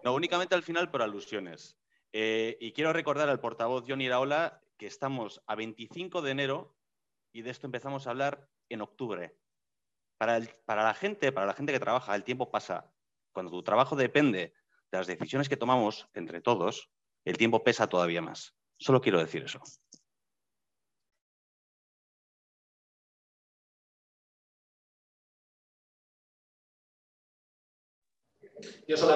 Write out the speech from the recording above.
No, únicamente al final por alusiones. Y quiero recordar al portavoz Jon Iraola que estamos a 25 de enero y de esto empezamos a hablar en octubre. Para la gente que trabaja, el tiempo pasa. Cuando tu trabajo depende de las decisiones que tomamos entre todos, el tiempo pesa todavía más. Solo quiero decir eso. Yo solamente